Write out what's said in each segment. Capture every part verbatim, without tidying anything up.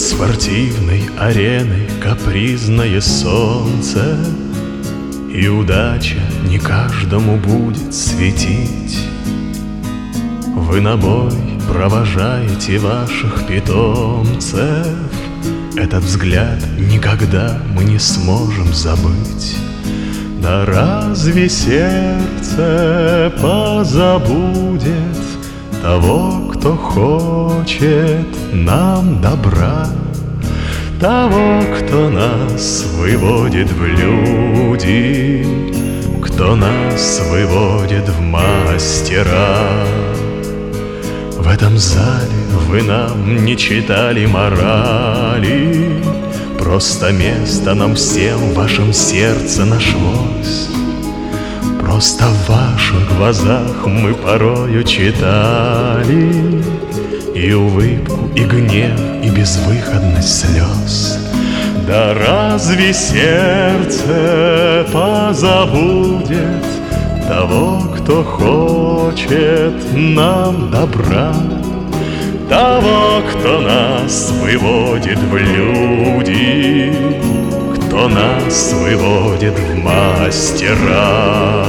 спортивной ареной капризное солнце, и удача не каждому будет светить. Вы на бой провожаете ваших питомцев, этот взгляд никогда мы не сможем забыть. Да разве сердце позабудет того, кто хочет нам добра, того, кто нас выводит в люди, кто нас выводит в мастера? В этом зале вы нам не читали морали, просто место нам всем в вашем сердце нашлось. Просто в ваших глазах мы порою читали и улыбку, и гнев, и безвыходность слез. Да разве сердце позабудет того, кто хочет нам добра, того, кто нас выводит в люди, кто нас выводит в мастера?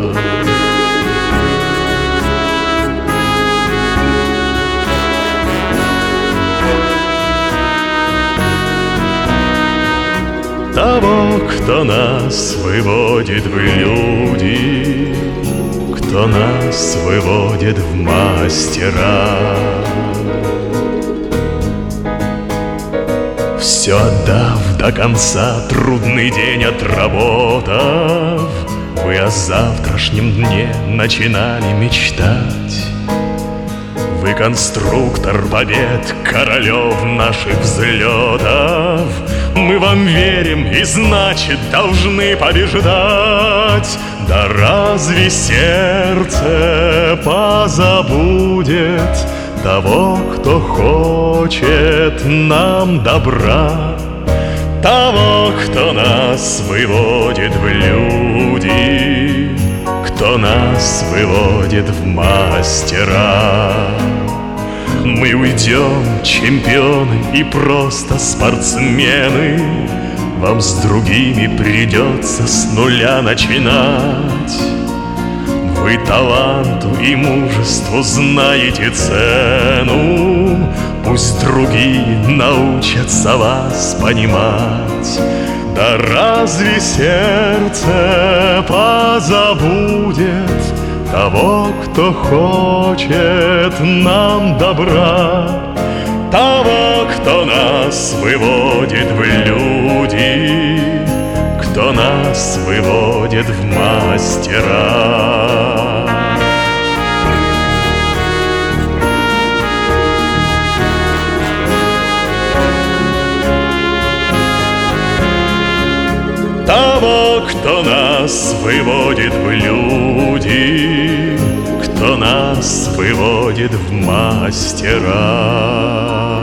Того, кто нас выводит в люди, кто нас выводит в мастера. Все отдав до конца, трудный день отработав, вы о завтрашнем дне начинали мечтать. Вы конструктор побед, королев наших взлетов. Мы вам верим и, значит, должны побеждать. Да разве сердце позабудет того, кто хочет нам добра, того, кто нас выводит в люди, кто нас выводит в мастера? Мы уйдем, чемпионы и просто спортсмены, вам с другими придется с нуля начинать. Вы таланту и мужеству знаете цену, пусть другие научатся вас понимать. Да разве сердце позабудет того, кто хочет нам добра, того, кто нас выводит в люди, кто нас выводит в мастера? Того, кто нас выводит в люди, кто нас выводит в мастера.